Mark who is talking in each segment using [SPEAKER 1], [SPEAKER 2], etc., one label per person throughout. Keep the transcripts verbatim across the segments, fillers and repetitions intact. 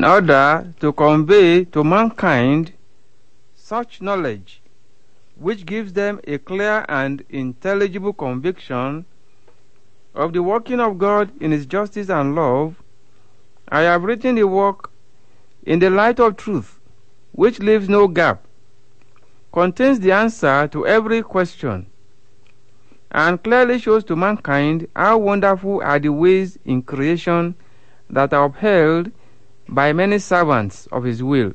[SPEAKER 1] in order to convey to mankind such knowledge which gives them a clear and intelligible conviction of the working of God in His justice and love, I have written the work in the light of truth, which leaves no gap, contains the answer to every question, and clearly shows to mankind how wonderful are the ways in creation that are upheld by many servants of His will.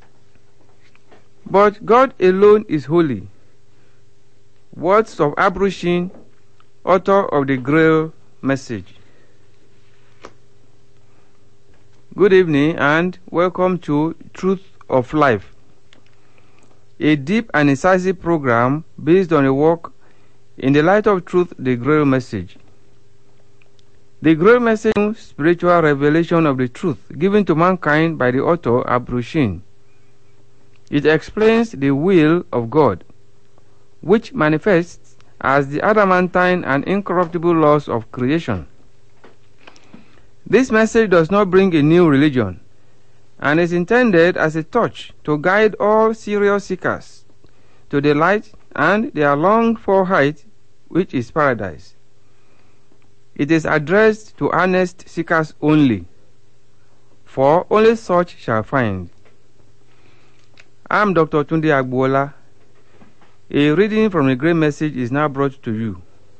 [SPEAKER 1] But God alone is holy. Words of Abruchin, author of the Grail message. Good evening and welcome to Truth of Life, a deep and incisive program based on a work in the light of truth, the Grail message. The Grail message is spiritual revelation of the truth given to mankind by the author Abruchin. It explains the will of God, which manifests as the adamantine and incorruptible laws of creation. This message does not bring a new religion, and is intended as a torch to guide all serious seekers to the light and their longed-for height, which is paradise. It is addressed to earnest seekers only, for only such shall find. I am Doctor Tunde Agbola. A reading from the Great Message is now brought to you.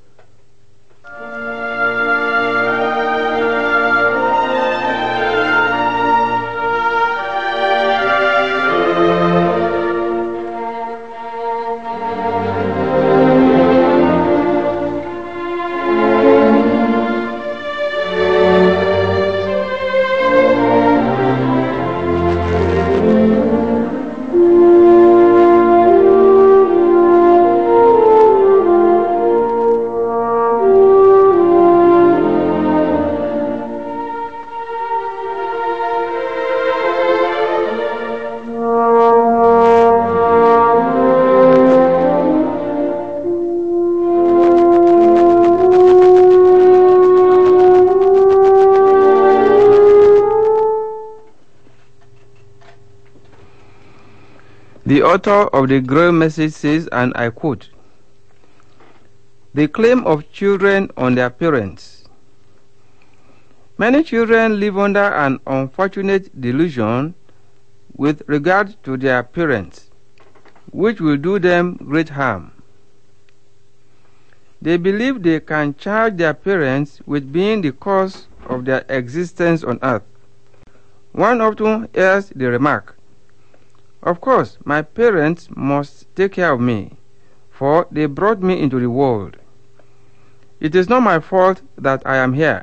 [SPEAKER 1] The author of the Grail message says, and I quote, "The claim of children on their parents. Many children live under an unfortunate delusion with regard to their parents, which will do them great harm. They believe they can charge their parents with being the cause of their existence on earth. One often hears the remark, 'Of course, my parents must take care of me, for they brought me into the world. It is not my fault that I am here.'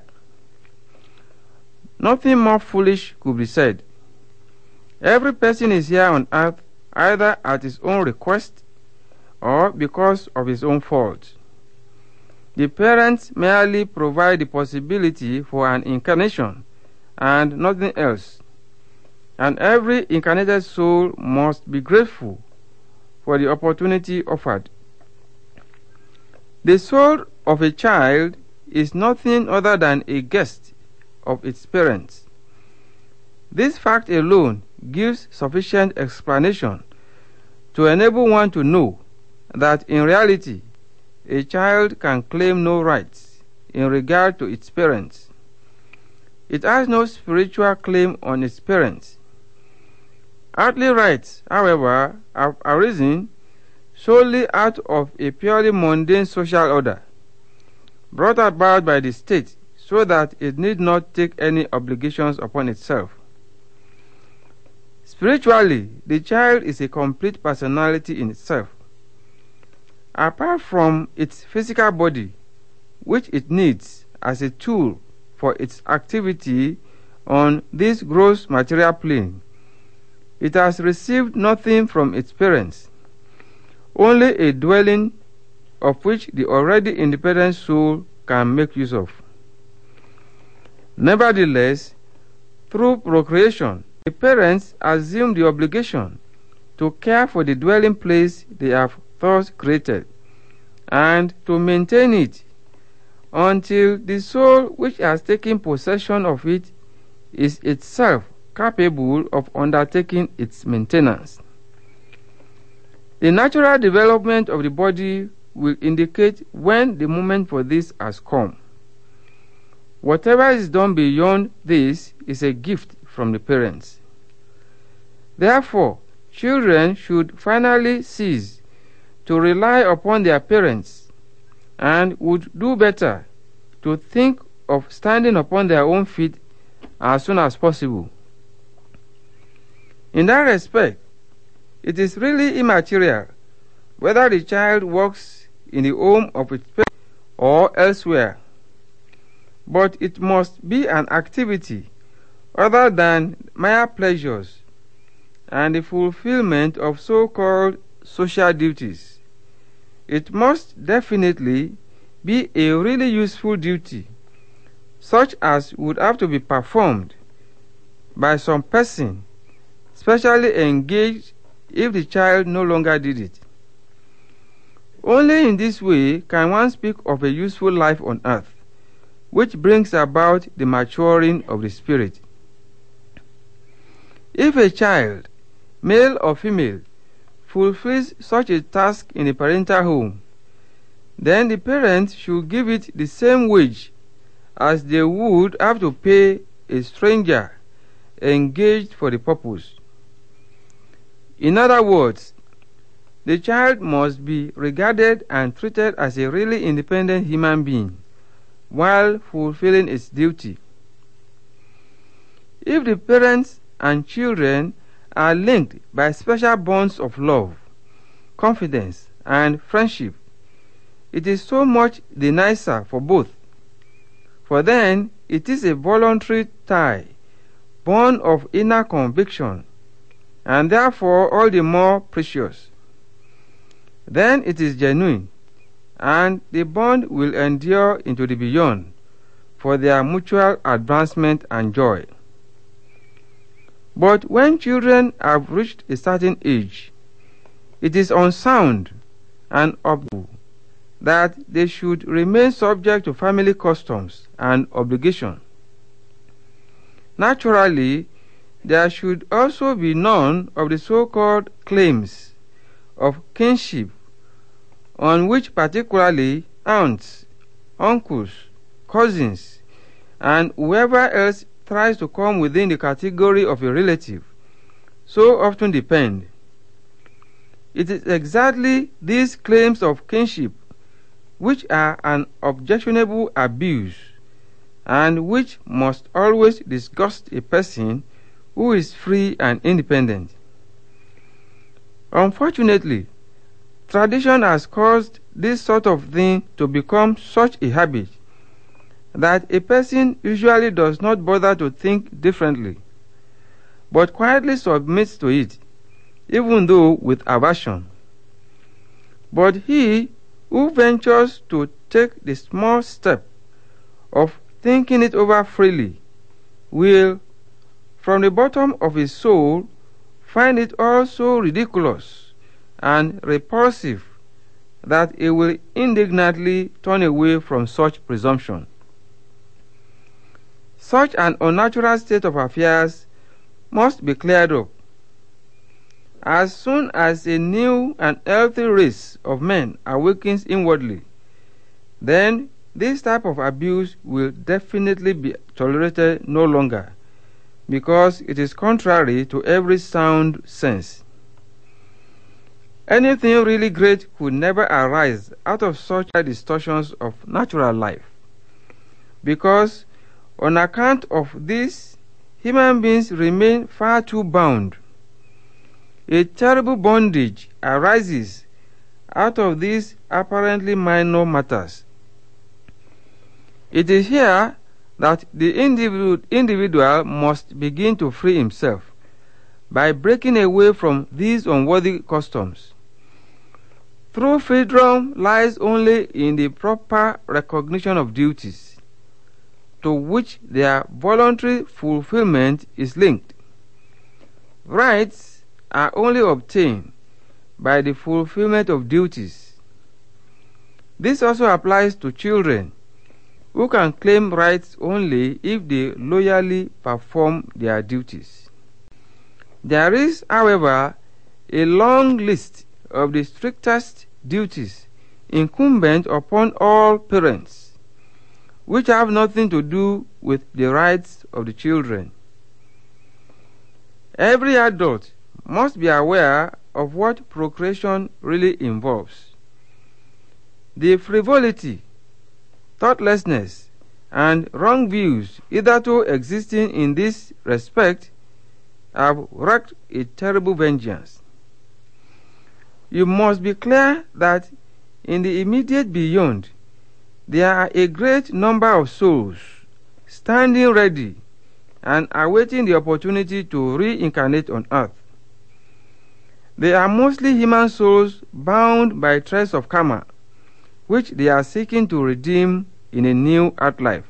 [SPEAKER 1] Nothing more foolish could be said. Every person is here on earth either at his own request or because of his own fault. The parents merely provide the possibility for an incarnation and nothing else. And every incarnated soul must be grateful for the opportunity offered. The soul of a child is nothing other than a guest of its parents. This fact alone gives sufficient explanation to enable one to know that in reality a child can claim no rights in regard to its parents. It has no spiritual claim on its parents. Earthly rights, however, have arisen solely out of a purely mundane social order, brought about by the state so that it need not take any obligations upon itself. Spiritually, the child is a complete personality in itself. Apart from its physical body, which it needs as a tool for its activity on this gross material plane, it has received nothing from its parents, only a dwelling of which the already independent soul can make use of. Nevertheless, through procreation, the parents assume the obligation to care for the dwelling place they have thus created, and to maintain it until the soul which has taken possession of it is itself capable of undertaking its maintenance. The natural development of the body will indicate when the moment for this has come. Whatever is done beyond this is a gift from the parents. Therefore, children should finally cease to rely upon their parents and would do better to think of standing upon their own feet as soon as possible. In that respect, it is really immaterial whether the child works in the home of its parents or elsewhere, but it must be an activity other than mere pleasures and the fulfillment of so-called social duties. It must definitely be a really useful duty, such as would have to be performed by some person specially engaged if the child no longer did it. Only in this way can one speak of a useful life on earth, which brings about the maturing of the spirit. If a child, male or female, fulfills such a task in a parental home, then the parents should give it the same wage as they would have to pay a stranger engaged for the purpose. In other words, the child must be regarded and treated as a really independent human being while fulfilling its duty. If the parents and children are linked by special bonds of love, confidence, and friendship, it is so much the nicer for both, for then it is a voluntary tie, born of inner conviction, and therefore all the more precious. Then it is genuine, and the bond will endure into the beyond for their mutual advancement and joy. But when children have reached a certain age, it is unsound and obvious that they should remain subject to family customs and obligations. Naturally, there should also be none of the so-called claims of kinship, on which particularly aunts, uncles, cousins, and whoever else tries to come within the category of a relative so often depend. It is exactly these claims of kinship which are an objectionable abuse, and which must always disgust a person who is free and independent. Unfortunately, tradition has caused this sort of thing to become such a habit that a person usually does not bother to think differently, but quietly submits to it, even though with aversion. But he who ventures to take the small step of thinking it over freely will, from the bottom of his soul, find it all so ridiculous and repulsive that he will indignantly turn away from such presumption. Such an unnatural state of affairs must be cleared up. As soon as a new and healthy race of men awakens inwardly, then this type of abuse will definitely be tolerated no longer, because it is contrary to every sound sense. Anything really great could never arise out of such distortions of natural life, because on account of this, human beings remain far too bound. A terrible bondage arises out of these apparently minor matters. It is here that the individual, individual must begin to free himself by breaking away from these unworthy customs. True freedom lies only in the proper recognition of duties, to which their voluntary fulfillment is linked. Rights are only obtained by the fulfillment of duties. This also applies to children, who can claim rights only if they loyally perform their duties. There is, however, a long list of the strictest duties incumbent upon all parents, which have nothing to do with the rights of the children. Every adult must be aware of what procreation really involves. The frivolity, thoughtlessness, and wrong views hitherto existing in this respect have wreaked a terrible vengeance. You must be clear that in the immediate beyond there are a great number of souls standing ready and awaiting the opportunity to reincarnate on earth. They are mostly human souls bound by threads of karma, which they are seeking to redeem in a new earth life.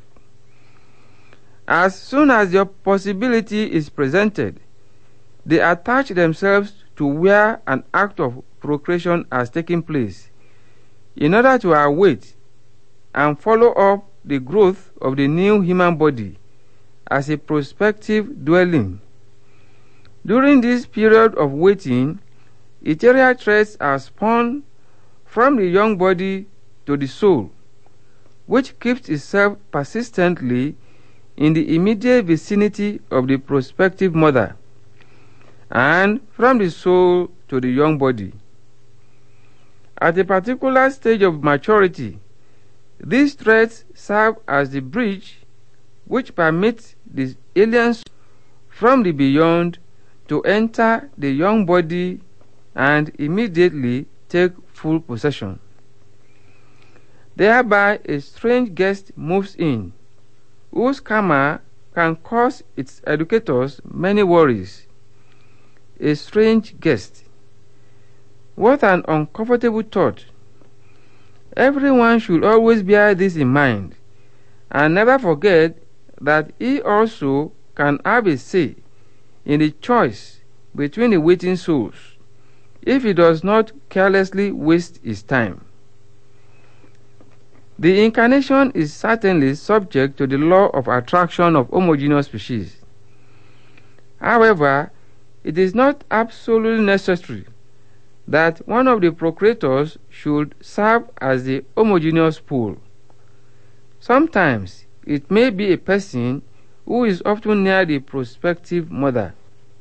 [SPEAKER 1] As soon as the possibility is presented, they attach themselves to where an act of procreation has taken place, in order to await and follow up the growth of the new human body as a prospective dwelling. During this period of waiting, ethereal threads are spun from the young body to the soul, which keeps itself persistently in the immediate vicinity of the prospective mother, and from the soul to the young body. At a particular stage of maturity, these threads serve as the bridge which permits the aliens from the beyond to enter the young body and immediately take full possession. Thereby a strange guest moves in, whose karma can cause its educators many worries. A strange guest. What an uncomfortable thought. Everyone should always bear this in mind, and never forget that he also can have a say in the choice between the waiting souls, if he does not carelessly waste his time. The incarnation is certainly subject to the law of attraction of homogeneous species. However, it is not absolutely necessary that one of the procreators should serve as the homogeneous pool. Sometimes it may be a person who is often near the prospective mother.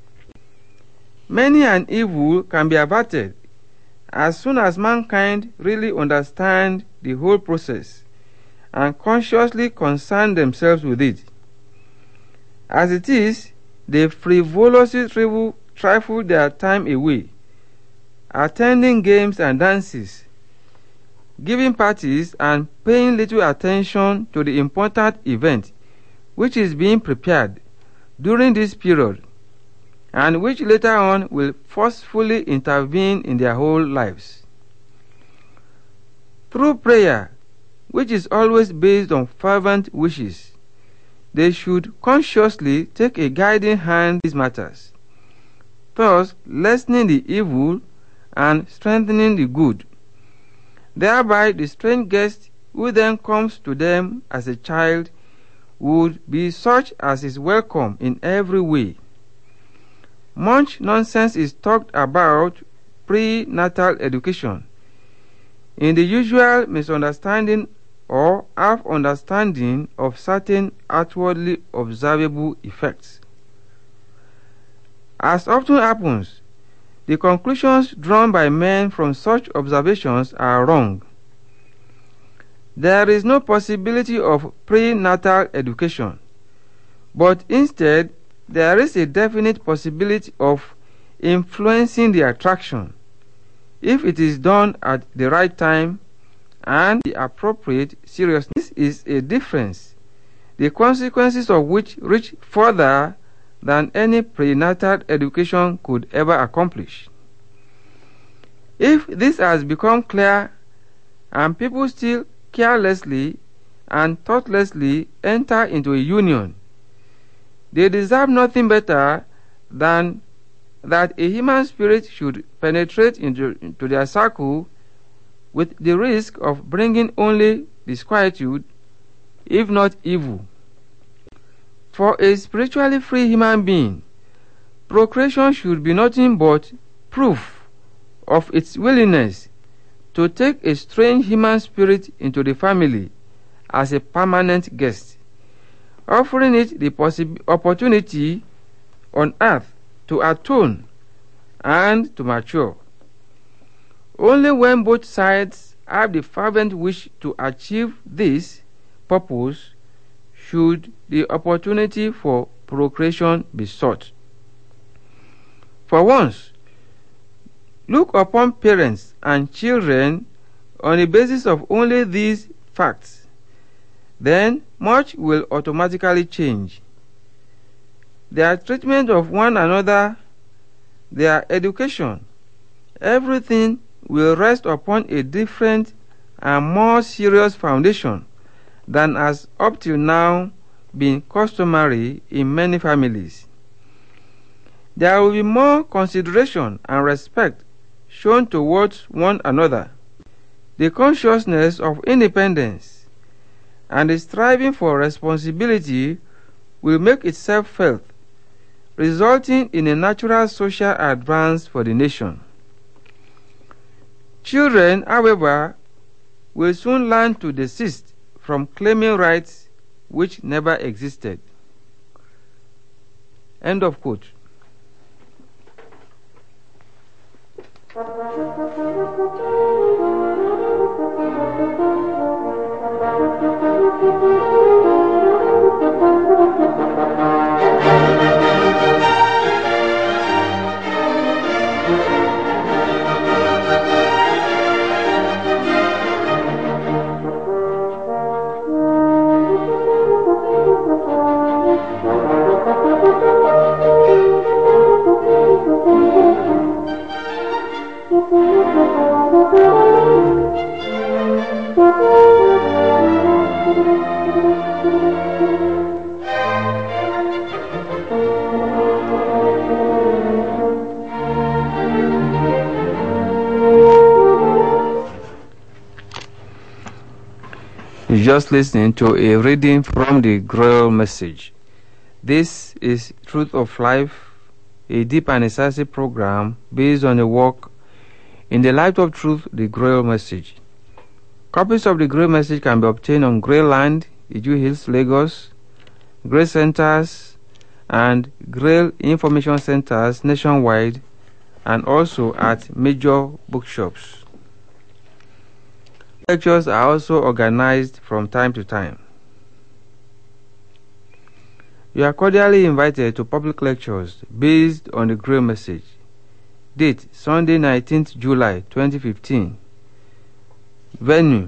[SPEAKER 1] Many an evil can be averted as soon as mankind really understand the whole process and consciously concern themselves with it. As it is, they frivolously trifle their time away, attending games and dances, giving parties, and paying little attention to the important event which is being prepared during this period, and which later on will forcefully intervene in their whole lives. Through prayer, which is always based on fervent wishes, they should consciously take a guiding hand in these matters, thus lessening the evil and strengthening the good. Thereby the strange guest who then comes to them as a child would be such as is welcome in every way. Much nonsense is talked about prenatal education, in the usual misunderstanding or half-understanding of certain outwardly observable effects. As often happens, the conclusions drawn by men from such observations are wrong. There is no possibility of prenatal education, but instead there is a definite possibility of influencing the attraction, if it is done at the right time and the appropriate seriousness. This is a difference, the consequences of which reach further than any prenatal education could ever accomplish. If this has become clear, and people still carelessly and thoughtlessly enter into a union, they deserve nothing better than that a human spirit should penetrate into, into their circle with the risk of bringing only disquietude, if not evil. For a spiritually free human being, Procreation should be nothing but proof of its willingness to take a strange human spirit into the family as a permanent guest, offering it the possi- opportunity on earth to atone and to mature. Only when both sides have the fervent wish to achieve this purpose should the opportunity for procreation be sought. For once, look upon parents and children on the basis of only these facts, then much will automatically change. Their treatment of one another, their education, everything will rest upon a different and more serious foundation than has up till now been customary in many families. There will be more consideration and respect shown towards one another. The consciousness of independence and the striving for responsibility will make itself felt, resulting in a natural social advance for the nation. Children, however, will soon learn to desist from claiming rights which never existed. End of quote. You're just listening to a reading from the Grail Message. This is Truth of Life, a deep and incisive program based on the work In the Light of Truth, the Grail Message. Copies of the Grail Message can be obtained on Grail Land, Iju Hills, Lagos, Grail Centers, and Grail Information Centers nationwide, and also at major bookshops. Lectures are also organized from time to time. You are cordially invited to public lectures based on the Grail Message. Date Sunday, nineteenth July twenty fifteen. Venue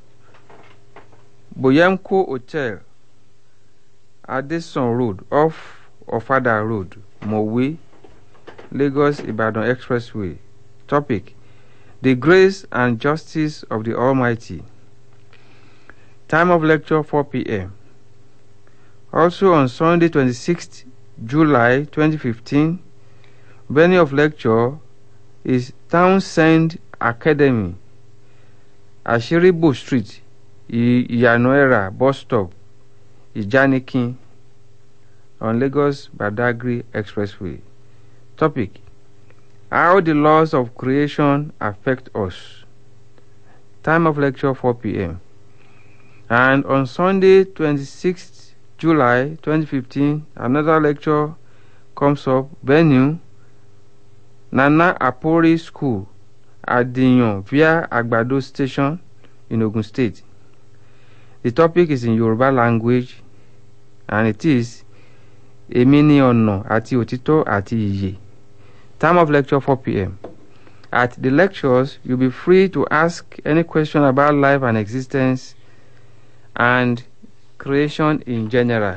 [SPEAKER 1] Boyamko Hotel, Adeson Road, off Ofada Road, Mowe, Lagos Ibadan Expressway. Topic: The Grace and Justice of the Almighty. Time of lecture four p m Also on Sunday, twenty-sixth July twenty fifteen, venue of lecture is Townsend Academy, Ashiribo Street, Iyanoera Bus Stop, Ijanikin, on Lagos Badagry Expressway. Topic: How the laws of creation affect us. Time of lecture four p m And on Sunday, twenty-sixth July twenty fifteen, another lecture comes up. Venue Nana Apori School, Adiyan via Agbado Station in Ogun State. The topic is in Yoruba language, and it is Èmi ni ọ̀nà àti òtítọ́ àti ìyè. Time of lecture four p m At the lectures, you'll be free to ask any question about life and existence and creation in general.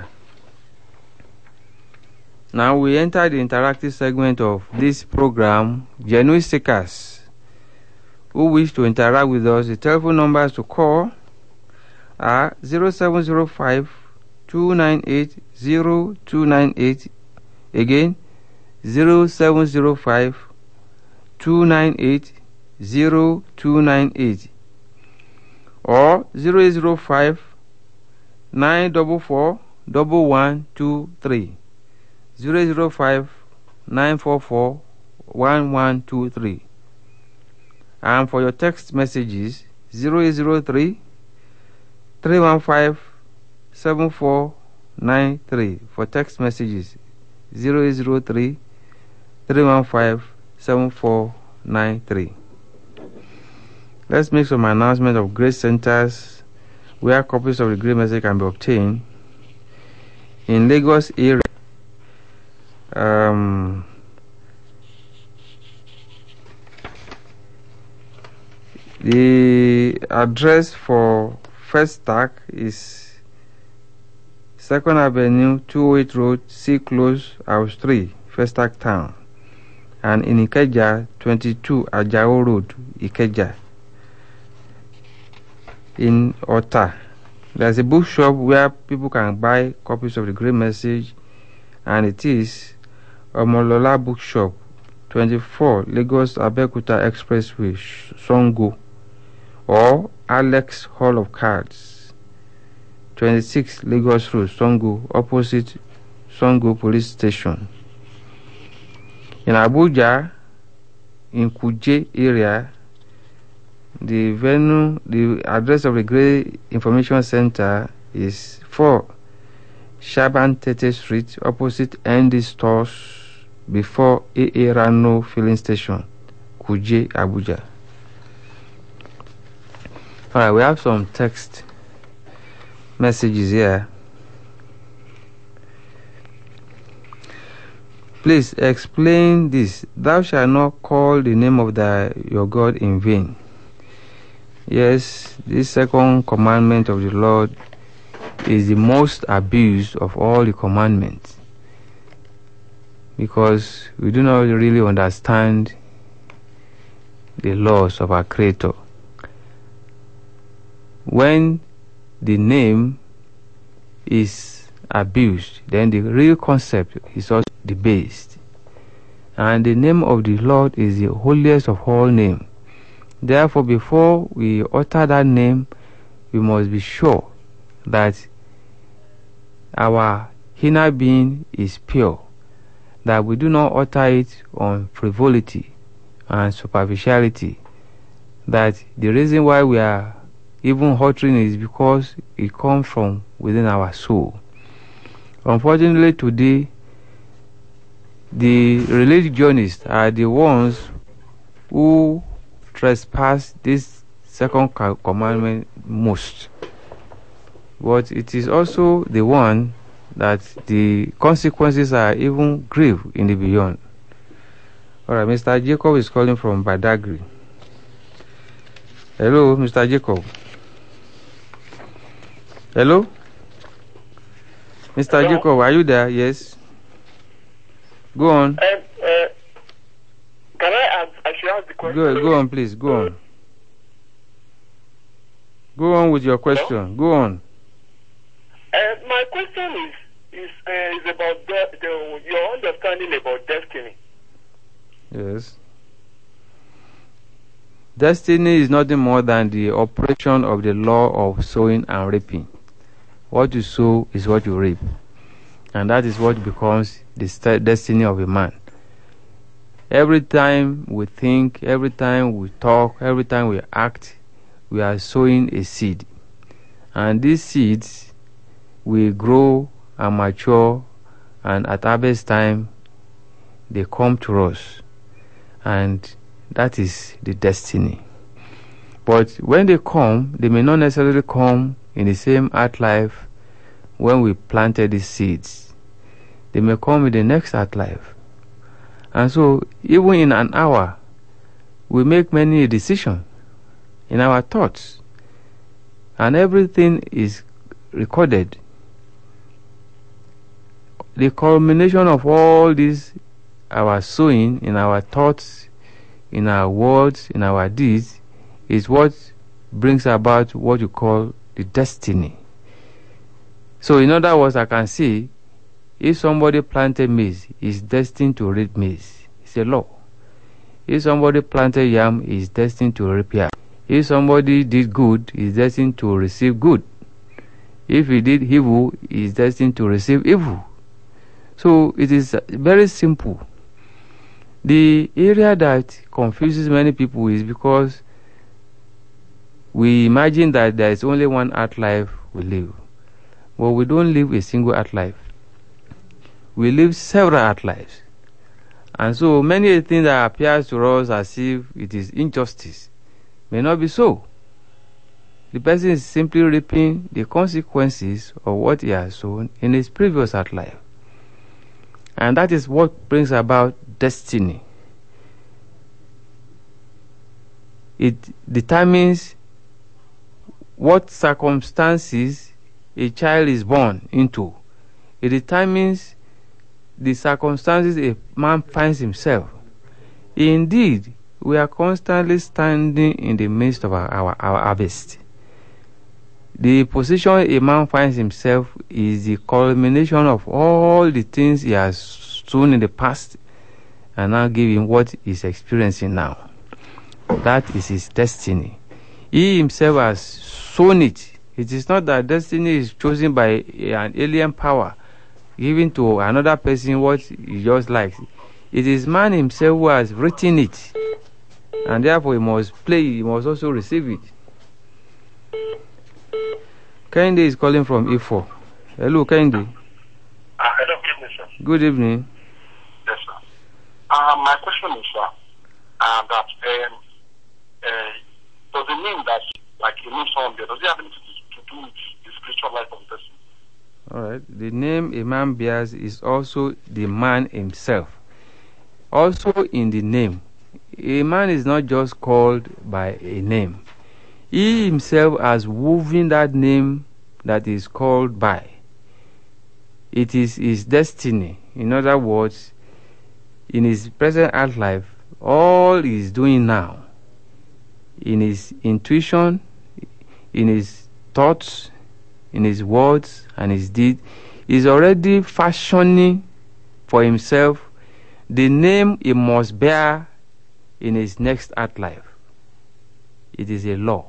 [SPEAKER 1] Now we enter the interactive segment of this program. Genuine seekers who wish to interact with us, the telephone numbers to call are zero seven zero five, two nine eight, zero two nine eight. Again, zero seven zero five, two nine eight, zero two nine eight, or zero eight zero five, nine four four, one one two three. zero eight zero five, nine four four one one two three. And for your text messages, zero eight zero three three one five seven four nine three. For text messages, zero eight zero three three one five seven four nine three. Let's make some announcement of grace centers where copies of the Great Message can be obtained. In Lagos area, um, the address for First Stack is Second Avenue, two oh eight Road, C Close, House three, First Stack Town. And in Ikeja, twenty-two Ajao Road, Ikeja. In Ota, there's a bookshop where people can buy copies of the Great Message, and it is Omolola Bookshop, twenty-four Lagos Abeokuta Expressway, Songo, or Alex Hall of Cards, twenty-six Lagos Road, Songo, opposite Songo Police Station. In Abuja, in Kuje area, the venue, the address of the Great Information Center is four Shaban Tete Street, opposite Andy Stores, before A A Rano Filling Station, Kuje, Abuja. Alright, we have some text messages here. Please explain this. Thou shalt not call the name of thy your God in vain. Yes, this second commandment of the Lord is the most abused of all the commandments, because we do not really understand the laws of our Creator. When the name is abused, then the real concept is also debased. And the name of the Lord is the holiest of all names. Therefore, before we utter that name, we must be sure that our inner being is pure, that we do not utter it on frivolity and superficiality, that the reason why we are even uttering it is because it comes from within our soul. Unfortunately, today, the religionists are the ones who trespass this second commandment most. But it is also the one that the consequences are even grave in the beyond. Alright, Mister Jacob is calling from Badagry. Hello, Mister Jacob. Hello? Mister Hello? Jacob, are you there? Yes. Go on.
[SPEAKER 2] Um, uh, can I ask, I should ask the question?
[SPEAKER 1] Go, go on, please. Go on. Go on with your question. Hello? Go on.
[SPEAKER 2] Uh, my question is is, uh, is about the, the, your understanding about destiny.
[SPEAKER 1] Yes. Destiny is nothing more than the operation of the law of sowing and reaping. What you sow is what you reap. And that is what becomes the st- destiny of a man. Every time we think, every time we talk, every time we act, we are sowing a seed. And these seeds will grow and mature, and at harvest time, they come to us. And that is the destiny. But when they come, they may not necessarily come in the same earth life when we planted these seeds. They may come in the next earth life. And so, even in an hour, we make many decisions in our thoughts. And everything is recorded. The culmination of all this, our sowing in our thoughts, in our words, in our deeds, is what brings about what you call the destiny. So in other words, I can see, if somebody planted maize, is destined to reap maize. It's a law. If somebody planted yam, is destined to reap yam. If somebody did good, is destined to receive good. If he did evil, is destined to receive evil. So it is very simple. The area that confuses many people is because we imagine that there is only one earth life we live. But we don't live a single earth life. We live several earth lives. And so many things that appears to us as if it is injustice may not be so. The person is simply reaping the consequences of what he has sown in his previous earth life. And that is what brings about destiny. It determines what circumstances a child is born into. It determines the circumstances a man finds himself. Indeed, we are constantly standing in the midst of our, our, our harvest. The position a man finds himself is the culmination of all the things he has sown in the past and now give him what he's experiencing now. That is his destiny. He himself has sown it. It is not that destiny is chosen by an alien power, given to another person what he just likes. It is man himself who has written it, and therefore he must play, he must also receive it. Kende is calling from E four. Hello, Kende.
[SPEAKER 2] Uh, hello, good evening, sir.
[SPEAKER 1] Good evening.
[SPEAKER 2] Yes, sir. Uh, my question is, sir, uh, that um, uh, does it mean that, like, you name someone there, does it have anything to, to do with the spiritual life of the person?
[SPEAKER 1] All right. The name a man bears is also the man himself. Also in the name, a man is not just called by a name. He himself has woven that name that is called by. It is his destiny. In other words, in his present earth life, all he is doing now, in his intuition, in his thoughts, in his words and his deed, is already fashioning for himself the name he must bear in his next earth life. It is a law.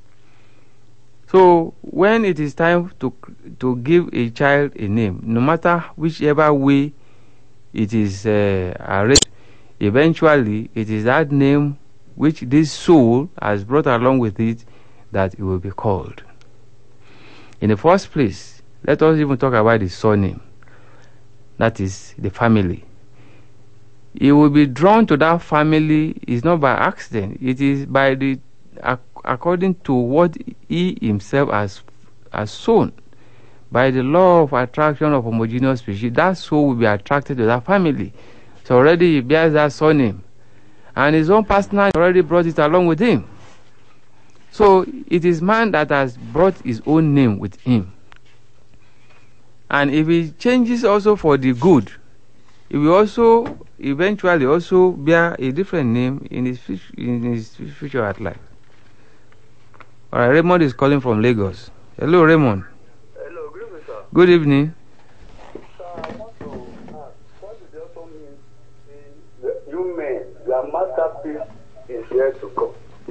[SPEAKER 1] So when it is time to to give a child a name, no matter whichever way it is uh, arranged, eventually it is that name which this soul has brought along with it that it will be called. In the first place, let us even talk about the surname. That is the family. He will be drawn to that family is not by accident. It is by the according to what he himself has has sown. By the law of attraction of homogeneous species, that soul will be attracted to that family. So already he bears that surname, and his own partner already brought it along with him. So it is man that has brought his own name with him. And if he changes also for the good, he will also eventually also bear a different name in his in his future at life. All right, Raymond is calling from Lagos. Hello, Raymond.
[SPEAKER 2] Hello, good evening, sir.
[SPEAKER 1] Good evening.
[SPEAKER 2] Sir, I want to ask, what does it also mean in you men, your masterpiece is here to come?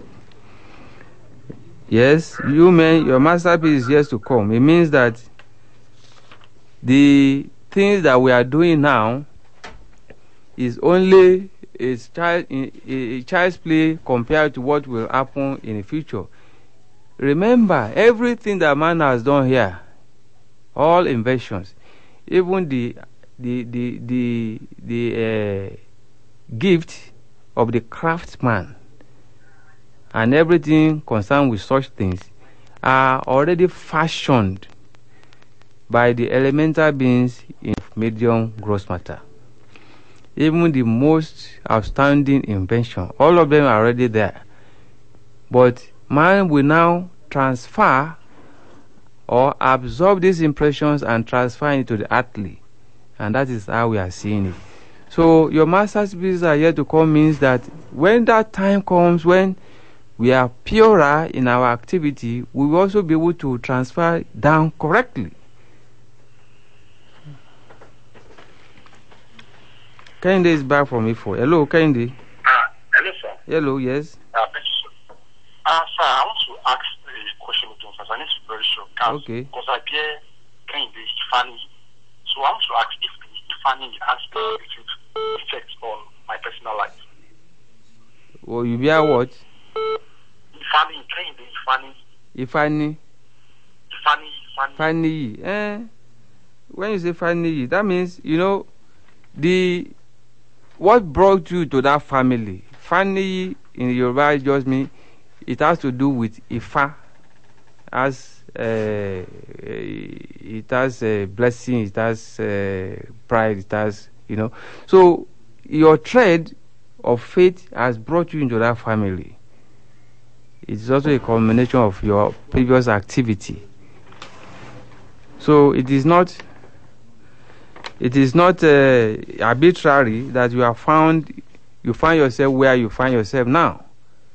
[SPEAKER 1] Yes, you men, your masterpiece is yet to come. It means that the things that we are doing now is only a child a, a child's play compared to what will happen in the future. Remember, everything that man has done here, all inventions, even the the the the the uh, gift of the craftsman and everything concerned with such things are already fashioned by the elemental beings in medium gross matter. Even the most outstanding invention, all of them are already there. But man will now transfer or absorb these impressions and transfer it to the earthly. And that is how we are seeing it. So your masterpieces are yet to come means that when that time comes, when we are purer in our activity, we will also be able to transfer down correctly. Kende is back from E four. Hello, Kende.
[SPEAKER 2] Uh, hello, sir.
[SPEAKER 1] Hello, yes.
[SPEAKER 2] Uh, thank you, sir. Uh, sir, I want to ask a question with you, sir. I need to be very sure.
[SPEAKER 1] Okay.
[SPEAKER 2] Because I hear Kende Ifani. So I want to ask if the Ifani has the effect on my my personal life.
[SPEAKER 1] Or you be a what?
[SPEAKER 2] Ifani, kind of Ifani.
[SPEAKER 1] Ifani.
[SPEAKER 2] Ifani, Ifani.
[SPEAKER 1] Funny. Eh? When you say funny, that means, you know, the what brought you to that family. Funny in Yoruba just means it has to do with Ifa, as uh, it has a blessing, it has uh, pride, it has, you know. So your thread of faith has brought you into that family. It is also a combination of your previous activity. So it is not it is not uh, arbitrary that you have found you find yourself where you find yourself now.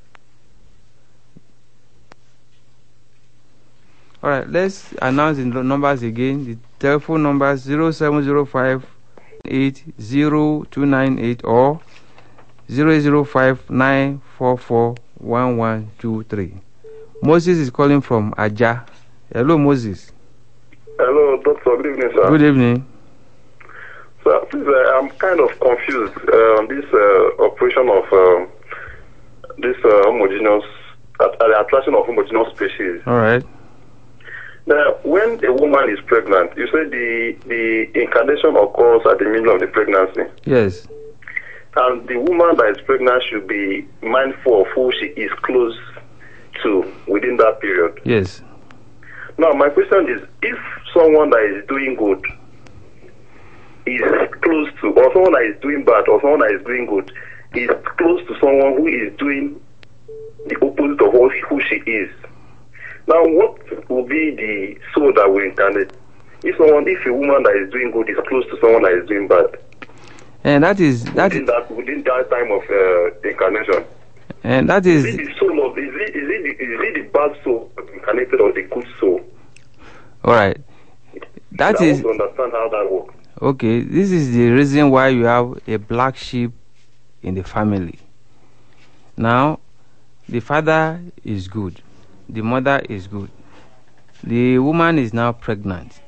[SPEAKER 1] All right, let's announce the numbers again. The telephone number zero seven zero five eight zero two nine eight or zero zero five nine four four one one two three. Moses is calling from Aja. Hello, Moses.
[SPEAKER 3] Hello, Doctor. Good evening, sir.
[SPEAKER 1] Good evening.
[SPEAKER 3] Sir, please, uh, I'm kind of confused uh, on this uh, operation of uh, this uh, homogeneous, uh, the attraction of homogeneous species.
[SPEAKER 1] All right.
[SPEAKER 3] Now, when a woman is pregnant, you say the, the incarnation occurs at the middle of the pregnancy.
[SPEAKER 1] Yes.
[SPEAKER 3] And the woman that is pregnant should be mindful of who she is close to within that period.
[SPEAKER 1] Yes.
[SPEAKER 3] Now, my question is, if someone that is doing good is close to, or someone that is doing bad, or someone that is doing good, is close to someone who is doing the opposite of what, who she is, now what will be the soul that will incarnate? If someone, if a woman that is doing good is close to someone that is doing bad,
[SPEAKER 1] and that is that
[SPEAKER 3] within that within that time of uh, incarnation,
[SPEAKER 1] and that is,
[SPEAKER 3] is it the soul of is it is it the, is it the bad soul incarnated or the good soul?
[SPEAKER 1] All right. That
[SPEAKER 3] I
[SPEAKER 1] is
[SPEAKER 3] want to understand how that works.
[SPEAKER 1] Okay. This is the reason why you have a black sheep in the family. Now, the father is good, the mother is good, the woman is now pregnant,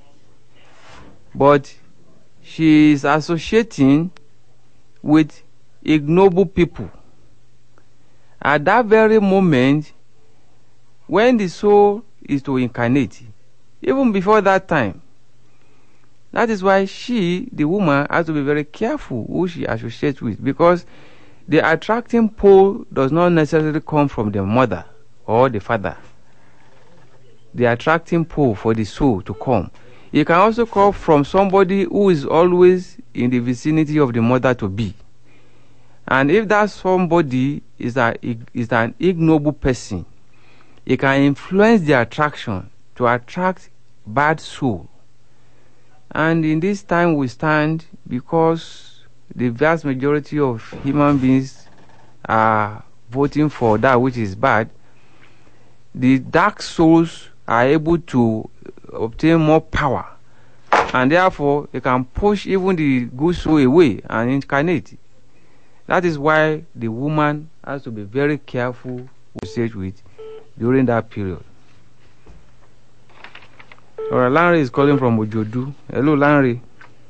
[SPEAKER 1] but she is associating with ignoble people. At that very moment, when the soul is to incarnate, even before that time, that is why she, the woman, has to be very careful who she associates with, because the attracting pole does not necessarily come from the mother or the father. The attracting pole for the soul to come, it can also come from somebody who is always in the vicinity of the mother to be. And if that somebody is, a, is an ignoble person, it can influence the attraction to attract bad soul. And in this time we stand, because the vast majority of human beings are voting for that which is bad, the dark souls are able to obtain more power, and therefore they can push even the good soul away and incarnate. That is why the woman has to be very careful who she is with during that period. Alright, Larry is calling from Ojodu. Hello, Larry.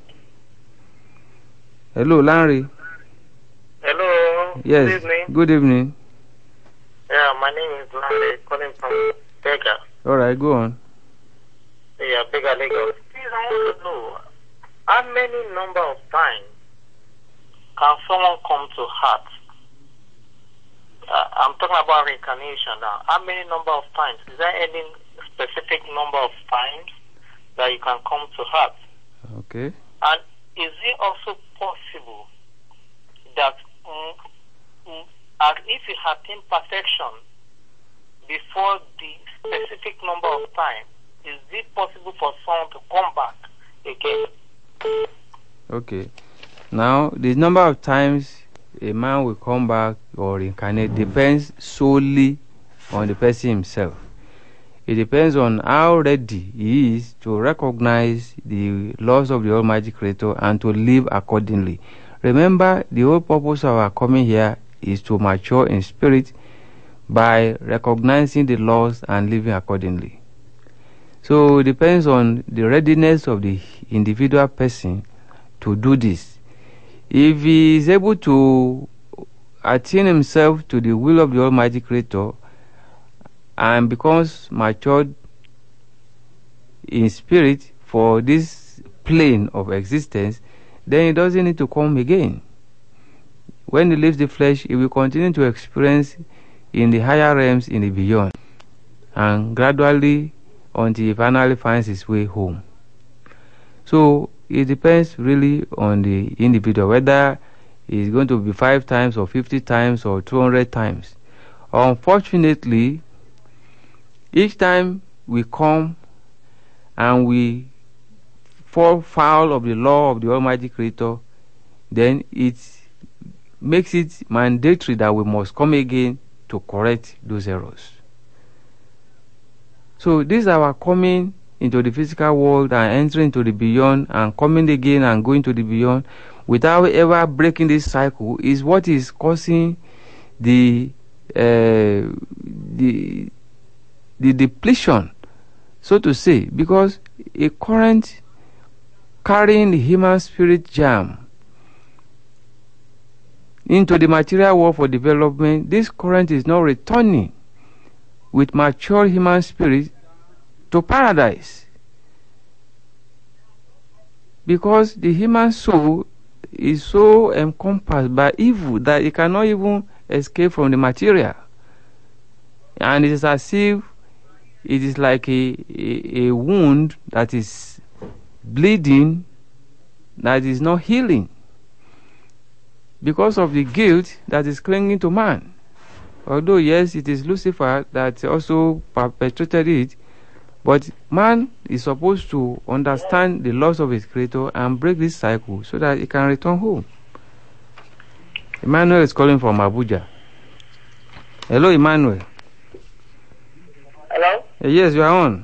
[SPEAKER 1] Hello, Larry.
[SPEAKER 4] Hello.
[SPEAKER 1] Yes.
[SPEAKER 4] Good evening.
[SPEAKER 1] Good evening.
[SPEAKER 4] Yeah, my name is Larry, calling from Bega.
[SPEAKER 1] Alright, go on.
[SPEAKER 4] Yeah, Bega, Lagos. Please, I want to know how many number of times can someone come to heart? Uh, I'm talking about reincarnation now. How many number of times? Is there any specific number of times that you can come to heart?
[SPEAKER 1] Okay.
[SPEAKER 4] And is it also possible that mm, mm, as if you have imperfection before the specific number of times, is it possible for someone to come back again?
[SPEAKER 1] Okay. Now, the number of times a man will come back or reincarnate depends solely on the person himself. It depends on how ready he is to recognize the laws of the Almighty Creator and to live accordingly. Remember, the whole purpose of our coming here is to mature in spirit by recognizing the laws and living accordingly. So it depends on the readiness of the individual person to do this. If he is able to attain himself to the will of the Almighty Creator and becomes matured in spirit for this plane of existence, then he doesn't need to come again. When he leaves the flesh, he will continue to experience in the higher realms in the beyond, and gradually until he finally finds his way home. So it depends really on the individual whether it's going to be five times or fifty times or two hundred times. Unfortunately, each time we come and we fall foul of the law of the Almighty Creator, then it makes it mandatory that we must come again to correct those errors. So this is our coming into the physical world and entering into the beyond and coming again and going to the beyond without ever breaking this cycle is what is causing the uh, the the depletion, so to say, because a current carrying the human spirit germ into the material world for development, this current is not returning with mature human spirit to paradise, because the human soul is so encompassed by evil that it cannot even escape from the material, and it is as if it is like a, a, a wound that is bleeding, that is not healing because of the guilt that is clinging to man. Although yes, it is Lucifer that also perpetrated it, but man is supposed to understand the laws of his Creator and break this cycle so that he can return home. Emmanuel is calling from Abuja. Hello, Emmanuel.
[SPEAKER 4] Hello?
[SPEAKER 1] Uh, yes, you are on.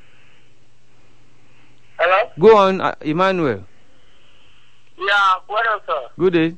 [SPEAKER 4] Hello?
[SPEAKER 1] Go on, uh, Emmanuel.
[SPEAKER 4] Yeah, well, sir.
[SPEAKER 1] Good day.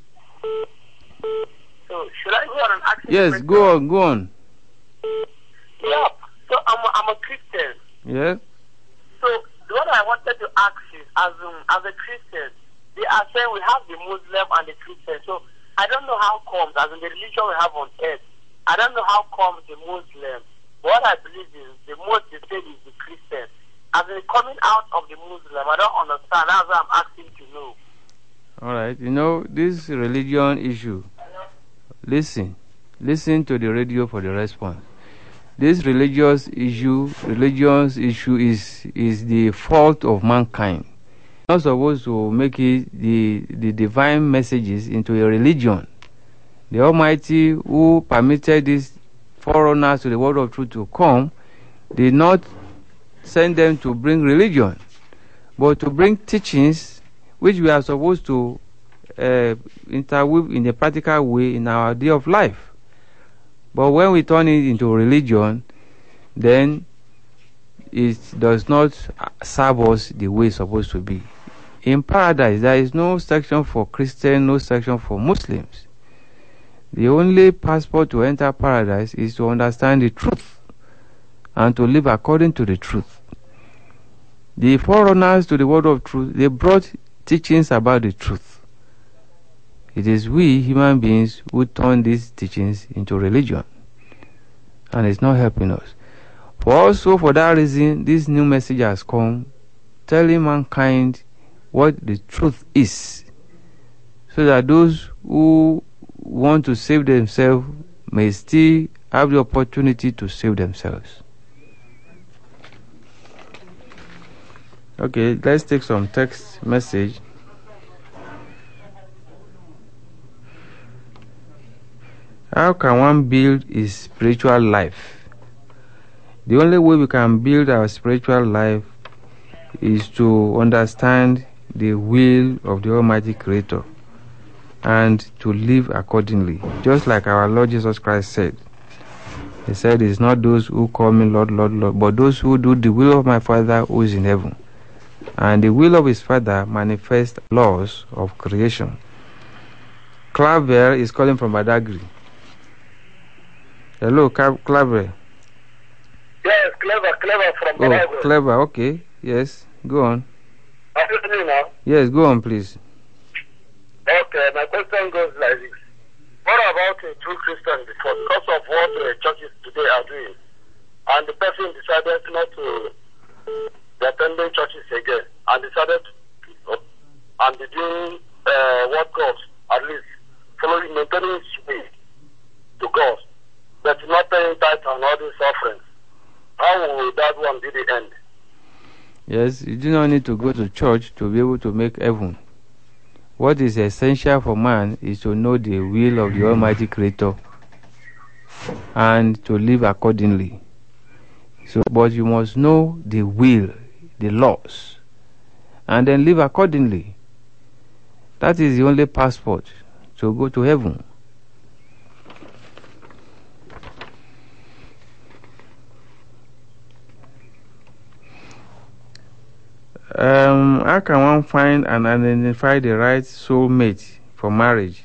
[SPEAKER 4] So, should I go on and ask you
[SPEAKER 1] Yes,
[SPEAKER 4] a
[SPEAKER 1] go
[SPEAKER 4] question?
[SPEAKER 1] on, go on.
[SPEAKER 4] Yeah, so I'm a, I'm a Christian.
[SPEAKER 1] Yes.
[SPEAKER 4] So, what I wanted to ask is, as, um, as a Christian, they are saying we have the Muslim and the Christian. So, I don't know how comes, as in the religion we have on earth, I don't know how comes the Muslim. What I believe is, the most they say is the Christian. As in coming out of the Muslim, I don't understand. That's what I'm asking to know.
[SPEAKER 1] All right. You know, this religion issue, listen. Listen to the radio for the response. This religious issue, religious issue is is the fault of mankind. Not supposed to make it the, the divine messages into a religion. The Almighty, who permitted these foreigners to the world of truth to come, did not send them to bring religion, but to bring teachings which we are supposed to uh, interweave in a practical way in our day of life. But when we turn it into religion, then it does not serve us the way it's supposed to be. In paradise, there is no section for Christians, no section for Muslims. The only passport to enter paradise is to understand the truth and to live according to the truth. The foreigners to the world of truth, they brought teachings about the truth. It is we human beings who turn these teachings into religion, and it's not helping us. For also for that reason, this new message has come, telling mankind what the truth is, so that those who want to save themselves may still have the opportunity to save themselves. Okay, let's take some text message. How can one build his spiritual life? The only way we can build our spiritual life is to understand the will of the Almighty Creator and to live accordingly. Just like our Lord Jesus Christ said. He said, it's not those who call me Lord, Lord, Lord, but those who do the will of my Father who is in heaven. And the will of his Father manifests laws of creation. Claver is calling from Badagry. Hello, Claver.
[SPEAKER 4] Yes, clever, clever from
[SPEAKER 1] Oh,
[SPEAKER 4] Badagry.
[SPEAKER 1] Clever, okay. Yes, go on.
[SPEAKER 4] Are you listening now?
[SPEAKER 1] Yes, go on, please.
[SPEAKER 4] Uh, Okay, my question goes like this. What about a true Christian before? Because of what uh, churches today are doing, and the person decided not to be attending churches again, and decided to, and be doing uh, what God, at least following, maintaining his way to God, but not paying tithe and all these offerings. How will that one be the end?
[SPEAKER 1] Yes, you do not need to go to church to be able to make heaven. What is essential for man is to know the will of the Almighty Creator and to live accordingly. So, but you must know the will, the laws, and then live accordingly. That is the only passport to go to heaven. Um, how can one find and identify the right soulmate for marriage?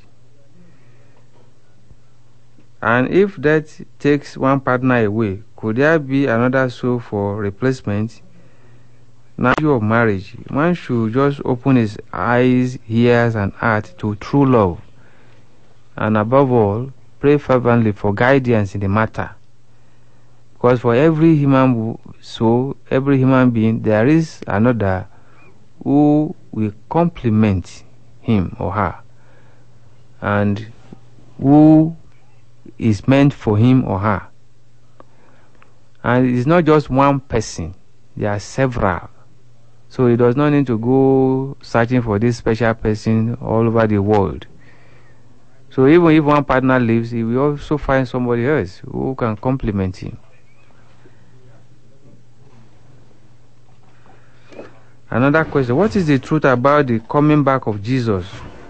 [SPEAKER 1] And if death takes one partner away, could there be another soul for replacement? Now, of marriage, one should just open his eyes, ears, and heart to true love, and above all, pray fervently for guidance in the matter. Because for every human soul, every human being, there is another who will complement him or her, and who is meant for him or her. And it's not just one person, there are several. So he does not need to go searching for this special person all over the world. So even if one partner leaves, he will also find somebody else who can complement him. Another question: what is the truth about the coming back of Jesus?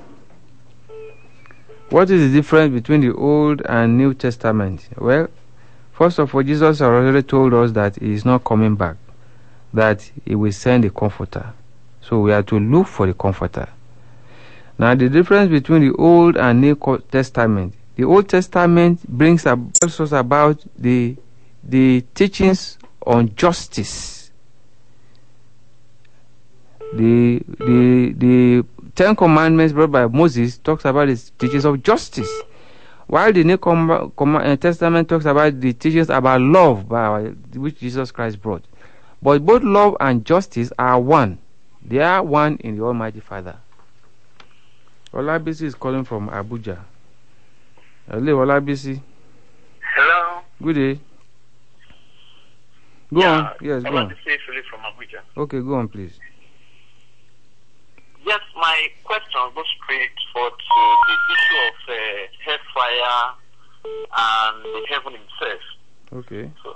[SPEAKER 1] What is the difference between the Old and New Testament? Well, first of all, Jesus already told us that he is not coming back, that he will send a comforter. So we are to look for the comforter. Now, the difference between the Old and New Testament: the Old Testament brings up, tells us about the the teachings on justice. The the the Ten Commandments brought by Moses talks about the teachings of justice, while the New Com- Com- Testament talks about the teachings about love, by which Jesus Christ brought. But both love and justice are one. They are one in the Almighty Father. Olabisi is calling from Abuja. Hello, Olabisi.
[SPEAKER 4] Hello.
[SPEAKER 1] Good day. Go
[SPEAKER 4] yeah,
[SPEAKER 1] on. Yes, go on.
[SPEAKER 4] Olabisi from Abuja.
[SPEAKER 1] Okay, go on, please.
[SPEAKER 4] Yes, my question goes straight for to the issue of uh, hellfire and the heaven himself.
[SPEAKER 1] Okay.
[SPEAKER 4] So,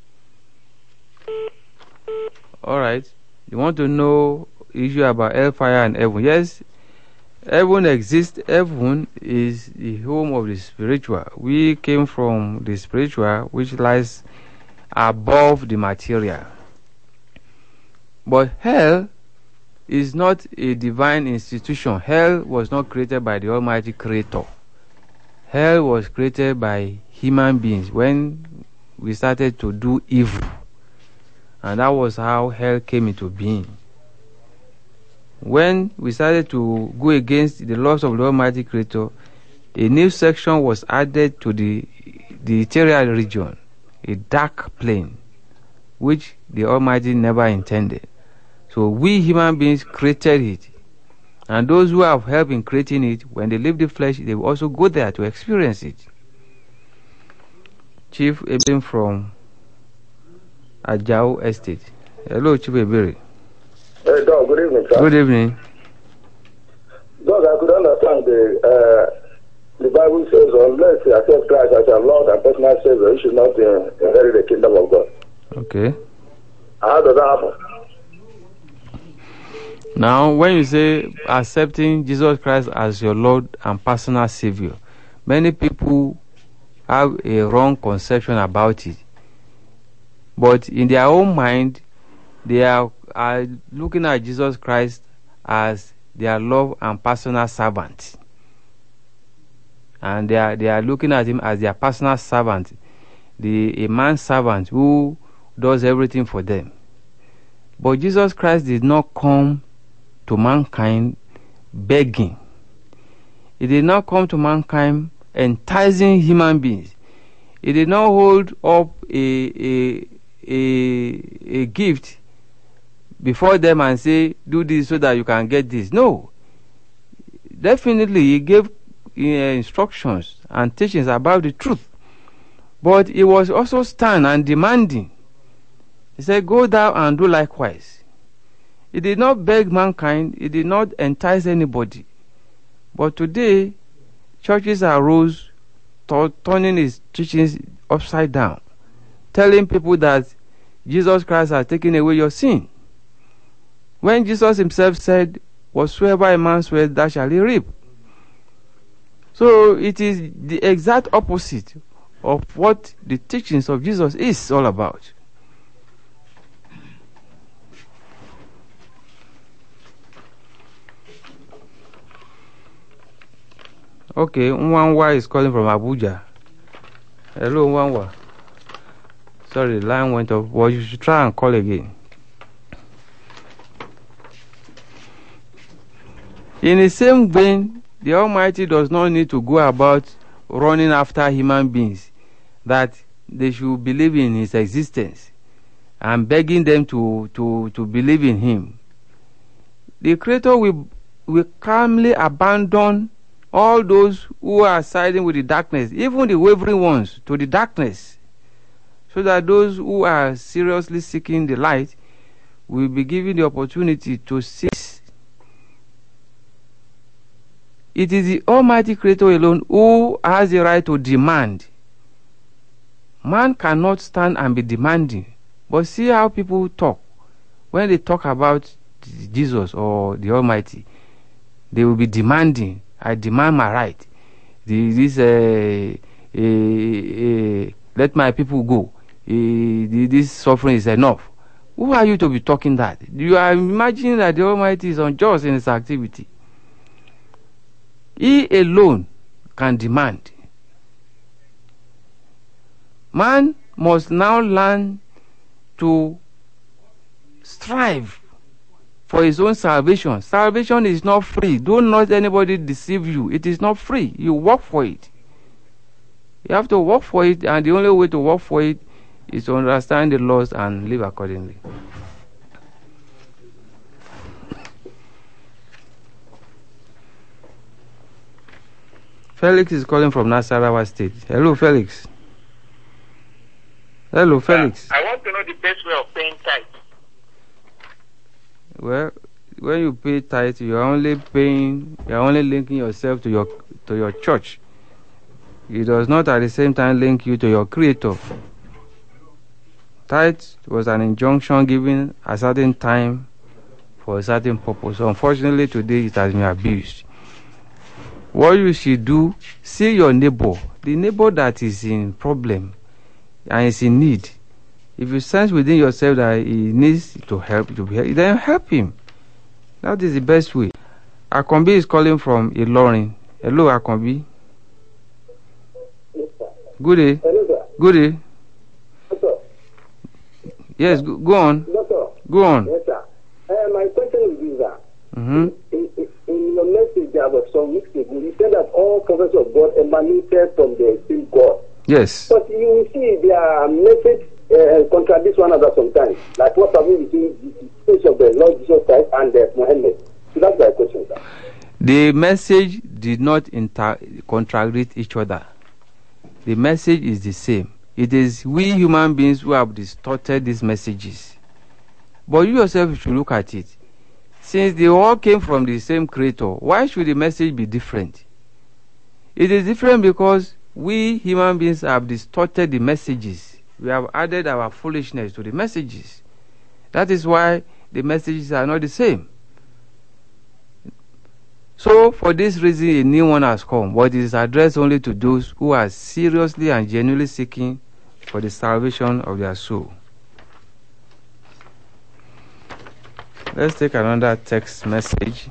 [SPEAKER 1] all right. You want to know issue about hellfire and heaven? Yes, heaven exists. Heaven is the home of the spiritual. We came from the spiritual, which lies above the material. But hell is not a divine institution. Hell was not created by the Almighty Creator. Hell was created by human beings when we started to do evil. And that was how hell came into being. When we started to go against the laws of the Almighty Creator, a new section was added to the, the ethereal region, a dark plane, which the Almighty never intended. So we human beings created it. And those who have helped in creating it, when they leave the flesh, they will also go there to experience it. Chief Ebim from Ajao Estate. Hello, Chief Ebiri.
[SPEAKER 3] Hey, Doc, good evening, sir.
[SPEAKER 1] Good evening.
[SPEAKER 3] Doc, I could understand the uh, the Bible says, unless you accept Christ as your Lord and personal Savior, you should not uh, inherit the kingdom of God.
[SPEAKER 1] Okay.
[SPEAKER 3] How does that happen?
[SPEAKER 1] Now, when you say accepting Jesus Christ as your Lord and personal Savior, many people have a wrong conception about it. But in their own mind, they are, are looking at Jesus Christ as their love and personal servant. And they are, they are looking at him as their personal servant, the a man servant who does everything for them. But Jesus Christ did not come to mankind begging. He did not come to mankind enticing human beings. He did not hold up a, a, a, a gift before them and say, do this so that you can get this. No. Definitely, he gave uh, instructions and teachings about the truth. But he was also stern and demanding. He said, go thou and do likewise. He did not beg mankind. He did not entice anybody. But today, churches arose, t- turning his teachings upside down, telling people that Jesus Christ has taken away your sin. When Jesus himself said, whatsoever a man swears, that shall he reap. So it is the exact opposite of what the teachings of Jesus is all about. Okay, Nwanwa is calling from Abuja. Hello, Nwanwa. Sorry, the line went off. Well, you should try and call again. In the same vein, the Almighty does not need to go about running after human beings that they should believe in His existence and begging them to, to, to believe in Him. The Creator will, will calmly abandon all those who are siding with the darkness, even the wavering ones, to the darkness, so that those who are seriously seeking the light will be given the opportunity to see. It is the Almighty Creator alone who has the right to demand. Man cannot stand and be demanding. But see how people talk. When they talk about Jesus or the Almighty, they will be demanding. I demand my right. This, uh, uh, uh, let my people go. Uh, this suffering is enough. Who are you to be talking that? You are imagining that the Almighty is unjust in His activity. He alone can demand. Man must now learn to strive for his own salvation. Salvation is not free. Don't let anybody deceive you. It is not free. You work for it. You have to work for it, and the only way to work for it is to understand the laws and live accordingly. Felix is calling from Nasarawa State. Hello, Felix. Hello, Felix.
[SPEAKER 4] Uh, I want to know the best way of paying tithe.
[SPEAKER 1] Well, when you pay tithe, you are only paying, you are only linking yourself to your to your church. It does not at the same time link you to your Creator. Tithe was an injunction given at a certain time for a certain purpose. Unfortunately, today it has been abused. What you should do, see your neighbor, the neighbor that is in problem and is in need. If you sense within yourself that he needs to help, to be helped, then help him. That is the best way. Akombi is calling from Ilorin. Hello, Akombi.
[SPEAKER 5] Yes, sir.
[SPEAKER 1] Good day.
[SPEAKER 5] Hello, sir.
[SPEAKER 1] Good day.
[SPEAKER 5] Yes, sir.
[SPEAKER 1] Yes, go, go on.
[SPEAKER 5] Yes, sir.
[SPEAKER 1] Go on.
[SPEAKER 5] Yes, sir. Uh, my question is this, sir.
[SPEAKER 1] Mm-hmm.
[SPEAKER 5] In, in, in your message there was some weeks ago, you said that all prophets of God emanated from the same God.
[SPEAKER 1] Yes.
[SPEAKER 5] But you will see their message uh, contradicts one another sometimes. Like what happened between the speech of the Lord Jesus Christ and uh, Muhammad. So that's my question, sir.
[SPEAKER 1] The message did not inter- contradict each other. The message is the same. It is we human beings who have distorted these messages. But you yourself should look at it. Since they all came from the same Creator, why should the message be different? It is different because we human beings have distorted the messages. We have added our foolishness to the messages. That is why the messages are not the same. So, for this reason, a new one has come, but it is addressed only to those who are seriously and genuinely seeking for the salvation of their soul. Let's take another text message.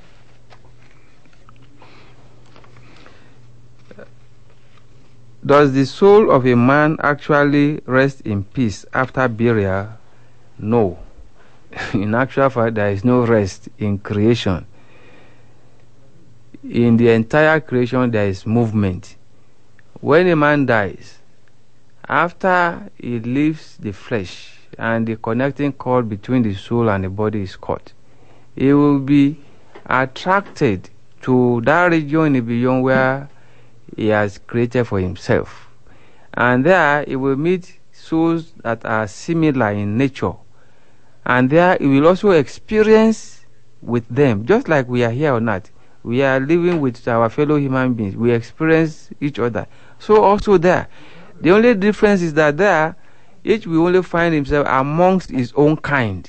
[SPEAKER 1] Does the soul of a man actually rest in peace after burial? No. In actual fact, there is no rest in creation. in the entire creation there is movement. When a man dies, after he leaves the flesh and the connecting cord between the soul and the body is cut, he will be attracted to that region in the beyond where he has created for himself. And there he will meet souls that are similar in nature. And there he will also experience with them, just like we are here on earth. We are living with our fellow human beings. We experience each other. So also there, the only difference is that there, each will only find himself amongst his own kind.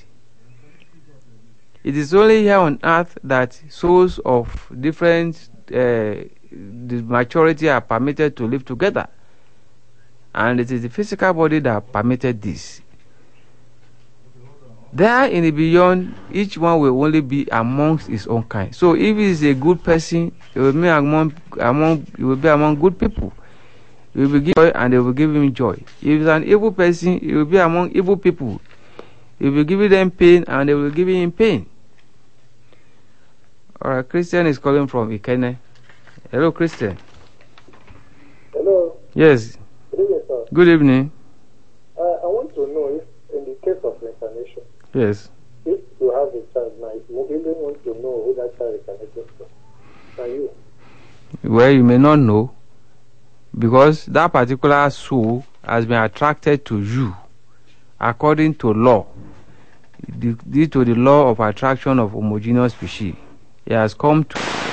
[SPEAKER 1] It is only here on earth that souls of different uh, maturity are permitted to live together. And it is the physical body that permitted this. There in the beyond, each one will only be amongst his own kind. So if he is a good person, he will be among, among, he will be among good people. He will give joy and they will give him joy. If he is an evil person, he will be among evil people. He will give them pain and they will give him pain. Alright, Christian is calling from Ikene. Hello, Christian.
[SPEAKER 6] Hello.
[SPEAKER 1] Yes.
[SPEAKER 6] Good evening, sir.
[SPEAKER 1] Good evening.
[SPEAKER 6] Uh, I want to know if, in the case of reincarnation,
[SPEAKER 1] Yes.
[SPEAKER 6] if you have a child now, if you really want to know who that child is connected to, can you?
[SPEAKER 1] Well, you may not know, because that particular soul has been attracted to you according to law, due to the law of attraction of homogeneous species. It has come to